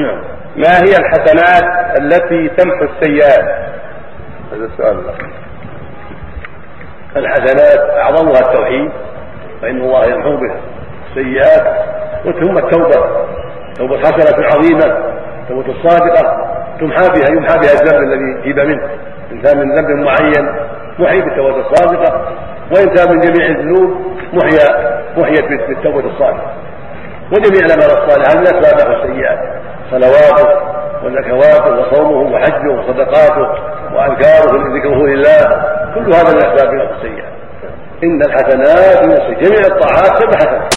ما هي الحسنات التي تمحو السيئات؟ هذا السؤال. الحسنات أعظمها التوحيد، فإن الله يمحو بها السيئات، وثم التوبة، توبة حسنة عظيمة، توبة الصادقة يمحى بها الذنب الذي تيب منه. إن كان من ذنب معين محي بالتوبة الصادقة، وإن كان من جميع الذنوب محيت بالتوبة الصادقة. وجميع الأعمال الصالحة من أسباب محو السيئات، صلواته وزكواته وصومه وحجه وصدقاته وأذكاره وذكره لله، كل هذا من أسباب محو السيئات. إن الحسنات جميع الطاعات 7 حسنات.